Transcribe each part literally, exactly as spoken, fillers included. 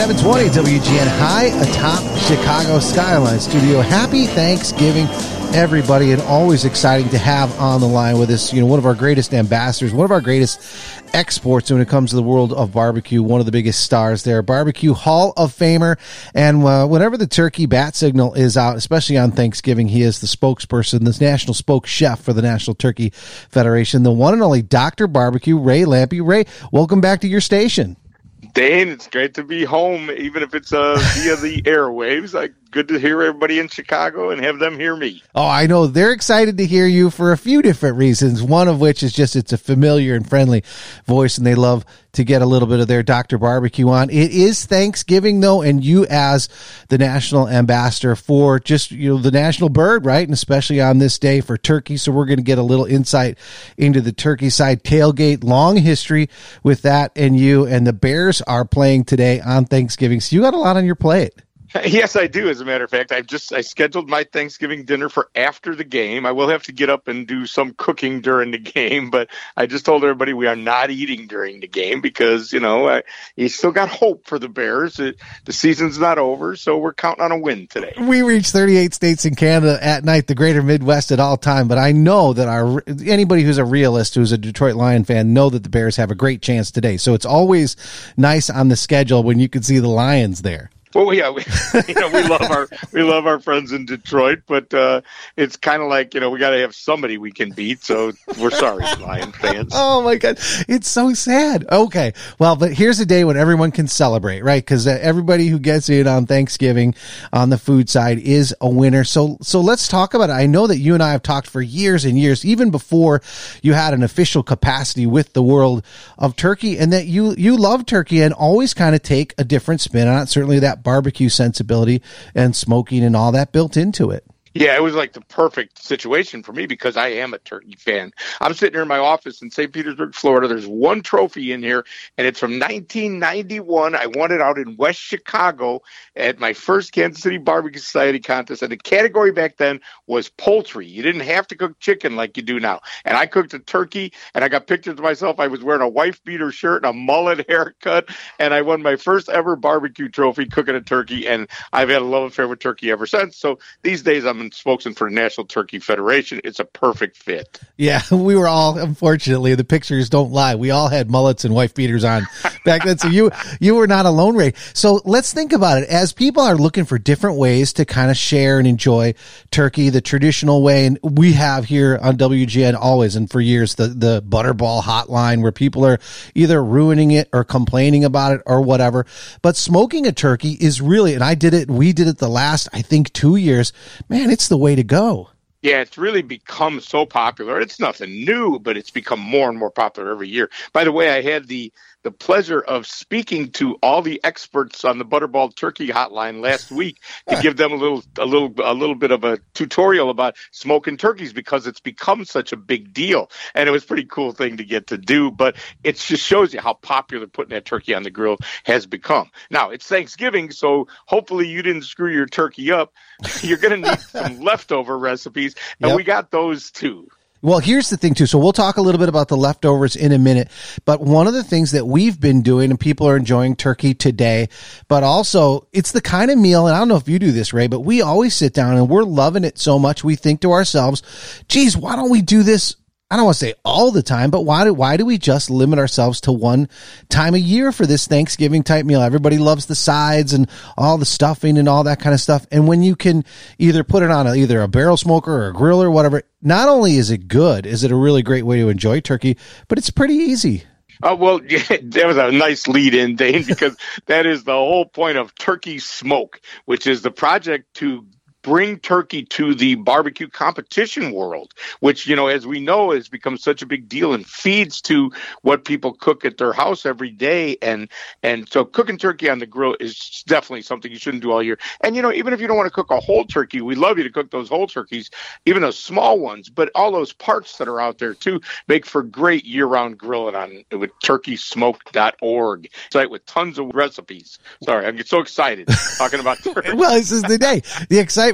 seven twenty W G N high atop Chicago Skyline Studio. Happy Thanksgiving, everybody, and always exciting to have on the line with us, you know, one of our greatest ambassadors, one of our greatest exports when it comes to the world of barbecue, one of the biggest stars there, Barbecue Hall of Famer. And uh, whenever the turkey bat signal is out, especially on Thanksgiving, he is the spokesperson, the national spoke chef for the National Turkey Federation, the one and only Doctor Barbecue, Ray Lampe. Ray, welcome back to your station. Dane, it's great to be home, even if it's uh, via the airwaves. Like, good to hear everybody in Chicago and have them hear me. Oh, I know. They're excited to hear you for a few different reasons, one of which is just it's a familiar and friendly voice, and they love to get a little bit of their Doctor Barbecue on. It is Thanksgiving, though, and you as the national ambassador for just, you know, the national bird, right? And especially on this day for turkey. So we're going to get a little insight into the turkey side tailgate, long history with that and you. And the Bears are playing today on Thanksgiving. So you got a lot on your plate. Yes, I do. As a matter of fact, I've just I scheduled my Thanksgiving dinner for after the game. I will have to get up and do some cooking during the game, but I just told everybody we are not eating during the game because, you know, I, you still got hope for the Bears. It, the season's not over, so we're counting on a win today. We reach thirty-eight states in Canada at night, the greater Midwest at all time, but I know that our anybody who's a realist, who's a Detroit Lion fan, know that the Bears have a great chance today. So it's always nice on the schedule when you can see the Lions there. Well, yeah, we, you know, we love our we love our friends in Detroit, but uh, it's kind of like, you know, we got to have somebody we can beat. So we're sorry, Lion fans. Oh my God, it's so sad. Okay, well, but here's a day when everyone can celebrate, right? Because uh, everybody who gets in on Thanksgiving on the food side is a winner. So, so let's talk about it. I know that you and I have talked for years and years, even before you had an official capacity with the world of turkey, and that you you love turkey and always kind of take a different spin on it. Certainly that barbecue sensibility and smoking and all that built into it. Yeah, it was like the perfect situation for me because I am a turkey fan. I'm sitting here in my office in Saint Petersburg, Florida. There's one trophy in here, and it's from nineteen ninety-one. I won it out in West Chicago at my first Kansas City Barbecue Society contest, and the category back then was poultry. You didn't have to cook chicken like you do now. And I cooked a turkey, and I got pictures of myself. I was wearing a wife-beater shirt and a mullet haircut, and I won my first ever barbecue trophy cooking a turkey, and I've had a love affair with turkey ever since. So these days I'm spokesman for the National Turkey Federation. It's a perfect fit. Yeah, we were all, unfortunately, the pictures don't lie. We all had mullets and wife beaters on back then. So you you were not alone, Ray. So let's think about it. As people are looking for different ways to kind of share and enjoy turkey the traditional way, and we have here on W G N always and for years the, the Butterball hotline where people are either ruining it or complaining about it or whatever. But smoking a turkey is really, and I did it, we did it the last, I think, two years. Man, it's the way to go. Yeah, it's really become so popular. It's nothing new, but it's become more and more popular every year. By the way, I had the the pleasure of speaking to all the experts on the Butterball Turkey Hotline last week to give them a little, a little, a little bit of a tutorial about smoking turkeys because it's become such a big deal, and it was a pretty cool thing to get to do. But it just shows you how popular putting that turkey on the grill has become. Now it's Thanksgiving, so hopefully you didn't screw your turkey up. You're going to need some leftover recipes, and yep. we got those too. Well, here's the thing, too. So we'll talk a little bit about the leftovers in a minute. But one of the things that we've been doing, and people are enjoying turkey today, but also it's the kind of meal, and I don't know if you do this, Ray, but we always sit down and we're loving it so much. We think to ourselves, geez, why don't we do this? I don't want to say all the time, but why do, why do we just limit ourselves to one time a year for this Thanksgiving type meal? Everybody loves the sides and all the stuffing and all that kind of stuff. And when you can either put it on a, either a barrel smoker or a grill or whatever, not only is it good, is it a really great way to enjoy turkey, but it's pretty easy. Oh, well, yeah, that was a nice lead in, Dane, because that is the whole point of Turkey Smoke, which is the project to bring turkey to the barbecue competition world, which, you know, as we know, has become such a big deal and feeds to what people cook at their house every day. And and so cooking turkey on the grill is definitely something you shouldn't do all year. And, you know, even if you don't want to cook a whole turkey, we love you to cook those whole turkeys, even those small ones. But all those parts that are out there, too, make for great year-round grilling on with turkey smoke dot org site with tons of recipes. Sorry, I get so excited talking about turkey. Well, this is the day. The excitement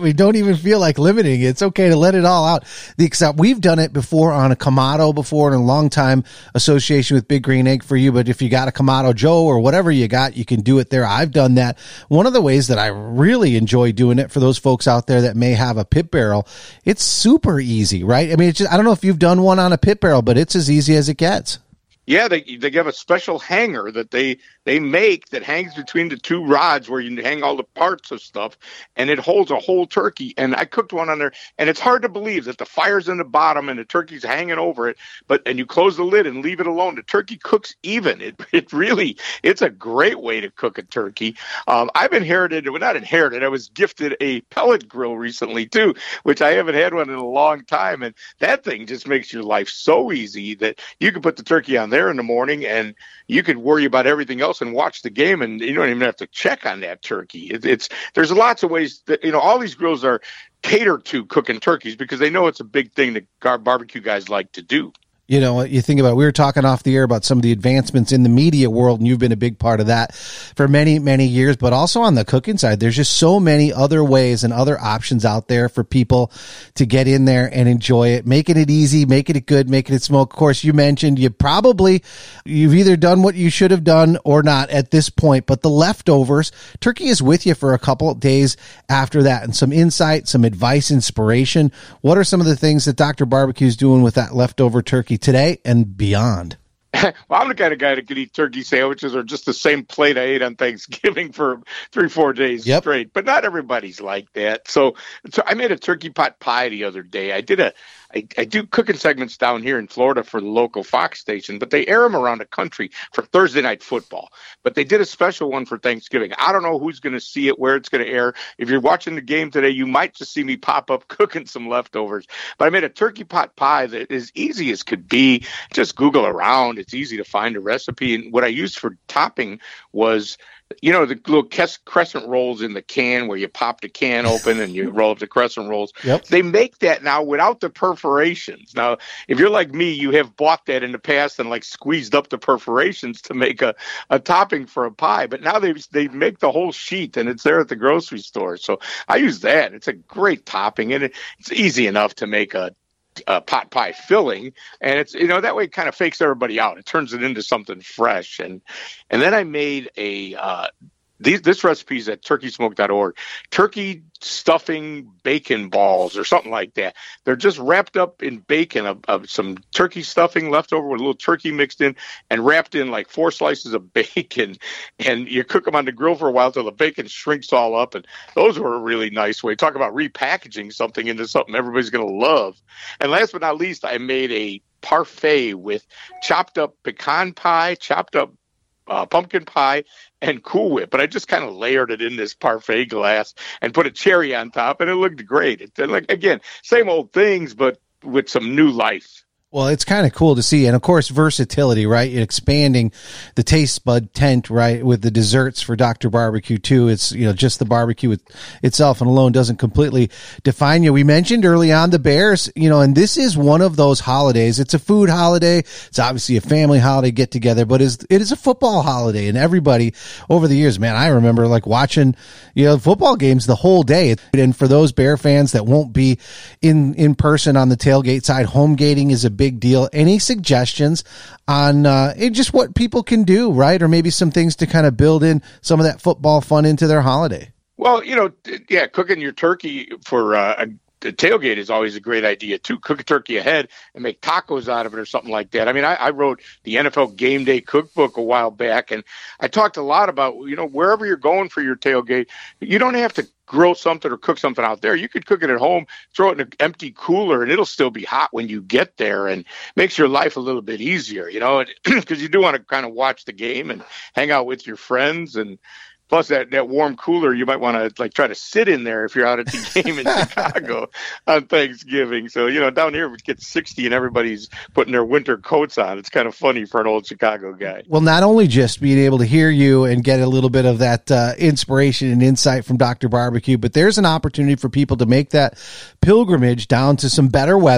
right? We don't even feel like limiting. It's okay to let it all out. The, except we've done it before on a Kamado before in a long time association with Big Green Egg for you. But if you got a Kamado Joe or whatever you got, you can do it there. I've done that. One of the ways that I really enjoy doing it for those folks out there that may have a pit barrel, it's super easy, right? I mean, it's just, I don't know if you've done one on a pit barrel, but it's as easy as it gets. Yeah, they they give a special hanger that they they make that hangs between the two rods where you hang all the parts of stuff, and it holds a whole turkey. And I cooked one on there, and it's hard to believe that the fire's in the bottom and the turkey's hanging over it, but and you close the lid and leave it alone. The turkey cooks even. It it really, it's a great way to cook a turkey. Um, I've inherited, well, not inherited, I was gifted a pellet grill recently too, which I haven't had one in a long time, and that thing just makes your life so easy that you can put the turkey on there in the morning and you could worry about everything else and watch the game, and you don't even have to check on that turkey. It, it's there's lots of ways that, you know, all these grills are catered to cooking turkeys because they know it's a big thing that gar- barbecue guys like to do. You know, you think about it, we were talking off the air about some of the advancements in the media world, and you've been a big part of that for many, many years, but also on the cooking side, there's just so many other ways and other options out there for people to get in there and enjoy it, making it easy, making it good, making it smoke. Of course, you mentioned you probably, you've either done what you should have done or not at this point, but the leftovers, turkey is with you for a couple days after that, and some insight, some advice, inspiration. What are some of the things that Doctor Barbecue is doing with that leftover turkey today and beyond? Well, I'm the kind of guy that could eat turkey sandwiches or just the same plate I ate on Thanksgiving for three, four days yep. straight. But not everybody's like that. So, so I made a turkey pot pie the other day. I did a, I, I do cooking segments down here in Florida for the local Fox station, but they air them around the country for Thursday night football. But they did a special one for Thanksgiving. I don't know who's going to see it, where it's going to air. If you're watching the game today, you might just see me pop up cooking some leftovers. But I made a turkey pot pie that is easy as could be. Just Google around. It's easy to find a recipe. And what I used for topping was, you know, the little crescent rolls in the can where you pop the can open and you roll up the crescent rolls. Yep. They make that now without the perforations. Now, if you're like me, you have bought that in the past and like squeezed up the perforations to make a, a topping for a pie. But now they they make the whole sheet and it's there at the grocery store. So I use that. It's a great topping, and it, it's easy enough to make a Uh, pot pie filling, and it's, you know, that way it kind of fakes everybody out. It turns it into something fresh. And and then I made a uh these this recipe is at turkey smoke dot org. Turkey stuffing bacon balls or something like that. They're just wrapped up in bacon, of, of some turkey stuffing left over with a little turkey mixed in and wrapped in like four slices of bacon. And you cook them on the grill for a while till the bacon shrinks all up. And those were a really nice way. Talk about repackaging something into something everybody's going to love. And last but not least, I made a parfait with chopped up pecan pie, chopped up Uh, pumpkin pie, and Cool Whip, but I just kind of layered it in this parfait glass and put a cherry on top, and it looked great. It, like, again, same old things, but with some new life. Well, it's kind of cool to see. And of course, versatility, right? Expanding the taste bud tent, right? With the desserts for Doctor Barbecue too. It's, you know, just the barbecue itself and alone doesn't completely define you. We mentioned early on the Bears, you know, and this is one of those holidays. It's a food holiday. It's obviously a family holiday get together, but it is a football holiday. And everybody over the years, man, I remember like watching, you know, football games the whole day. And for those Bear fans that won't be in, in person on the tailgate side, home gating is a big deal. Any suggestions on uh, just what people can do, right? Or maybe some things to kind of build in some of that football fun into their holiday? Well, you know, yeah, cooking your turkey for uh, a tailgate is always a great idea, too. Cook a turkey ahead and make tacos out of it or something like that. I mean, I, I wrote the N F L Game Day Cookbook a while back, and I talked a lot about, you know, wherever you're going for your tailgate, you don't have to grill something or cook something out there. You could cook it at home, throw it in an empty cooler, and it'll still be hot when you get there, and makes your life a little bit easier, you know, because you do want to kind of watch the game and hang out with your friends. And plus that, that warm cooler, you might want to like try to sit in there if you're out at the game in Chicago on Thanksgiving. So, you know, down here it gets sixty and everybody's putting their winter coats on. It's kind of funny for an old Chicago guy. Well, not only just being able to hear you and get a little bit of that uh, inspiration and insight from Doctor Barbecue, but there's an opportunity for people to make that pilgrimage down to some better weather,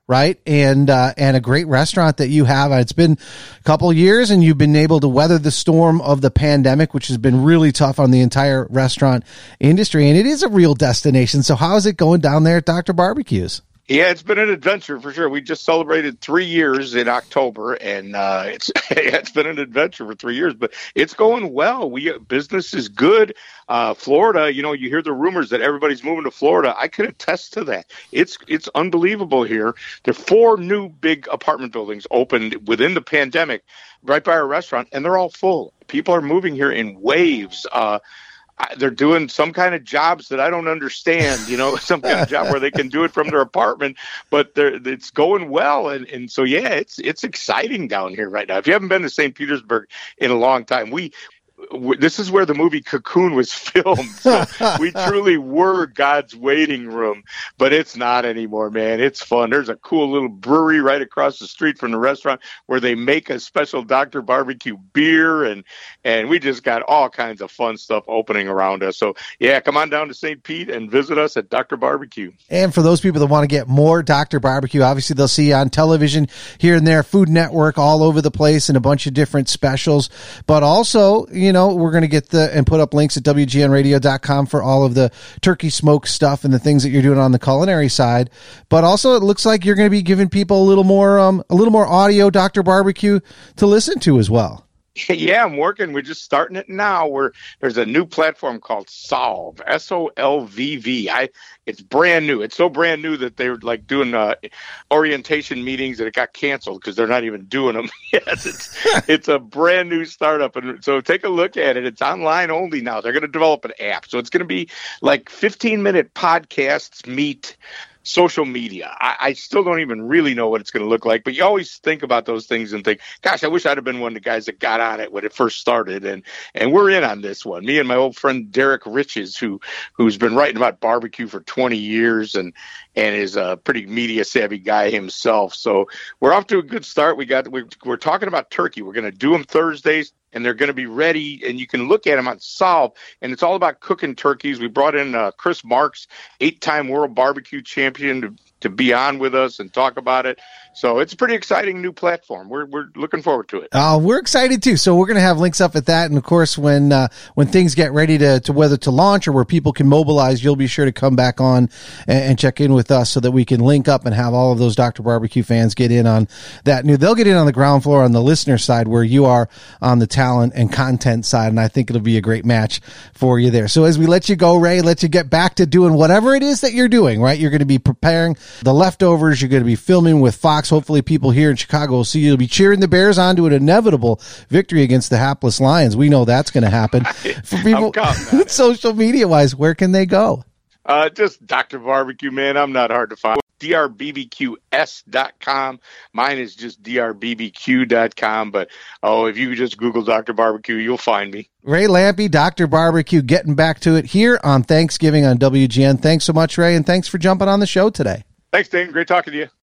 right? And uh, and a great restaurant that you have. It's been a couple of years, and you've been able to weather the storm of the pandemic, which has been really tough on the entire restaurant industry. And it is a real destination. So how is it going down there at Doctor Barbecues? Yeah, it's been an adventure for sure. We just celebrated three years in October, and uh, it's it's been an adventure for three years. But it's going well. We business is good. Uh, Florida, you know, you hear the rumors that everybody's moving to Florida. I can attest to that. It's it's unbelievable here. There are four new big apartment buildings opened within the pandemic, right by our restaurant, and they're all full. People are moving here in waves. Uh, They're doing some kind of jobs that I don't understand, you know, some kind of job where they can do it from their apartment, but it's going well. And, and so, yeah, it's it's exciting down here right now. If you haven't been to Saint Petersburg in a long time, we this is where the movie Cocoon was filmed. So we truly were God's waiting room, but it's not anymore, man. It's fun. There's a cool little brewery right across the street from the restaurant where they make a special Doctor Barbecue beer, and and we just got all kinds of fun stuff opening around us. So yeah, come on down to Saint Pete and visit us at Doctor Barbecue. And for those people that want to get more Doctor Barbecue, obviously they'll see you on television here and there, Food Network all over the place, and a bunch of different specials. But also, you know, we're going to get the and put up links at W G N radio dot com for all of the turkey smoke stuff and the things that you're doing on the culinary side. But also, it looks like you're going to be giving people a little more, um, a little more audio Doctor Barbecue to listen to as well. Yeah, I'm working. We're just starting it now. Where there's a new platform called Solv, S O L V V. I it's brand new. It's so brand new that they're like doing uh, orientation meetings and it got canceled because they're not even doing them yet. It's it's a brand new startup, and so take a look at it. It's online only now. They're going to develop an app, so it's going to be like fifteen minute podcasts meet social media. I, I still don't even really know what it's going to look like, but you always think about those things and think, gosh, I wish I'd have been one of the guys that got on it when it first started. And, and we're in on this one. Me and my old friend Derek Riches, who, who's been writing about barbecue for twenty years and, and is a pretty media savvy guy himself. So we're off to a good start. We got, we're, we're talking about turkey. We're going to do them Thursdays, and they're going to be ready, and you can look at them on Solv, and it's all about cooking turkeys. We brought in uh, Chris Marks, eight-time world barbecue champion, to, to be on with us and talk about it. So it's a pretty exciting new platform. We're we're looking forward to it. Uh, we're excited too. So we're going to have links up at that, and of course, when uh, when things get ready to to whether to launch or where people can mobilize, you'll be sure to come back on and, and check in with us so that we can link up and have all of those Doctor Barbecue fans get in on that new. They'll get in on the ground floor on the listener side, where you are on the talent and content side, and I think it'll be a great match for you there. So as we let you go, Ray, let you get back to doing whatever it is that you're doing, right? You're going to be preparing the leftovers. You're going to be filming with Fox. Hopefully people here in Chicago will see you. You'll be cheering the Bears on to an inevitable victory against the hapless Lions. We know that's going to happen. For people, social media wise, where can they go? Uh, just Doctor Barbecue, man. I'm not hard to find. D R B B Q S dot com. Mine is just D R B B Q dot com. But, oh, if you just Google Doctor Barbecue, you'll find me. Ray Lampe, Doctor Barbecue, getting back to it here on Thanksgiving on W G N. Thanks so much, Ray, and thanks for jumping on the show today. Thanks, Dane. Great talking to you.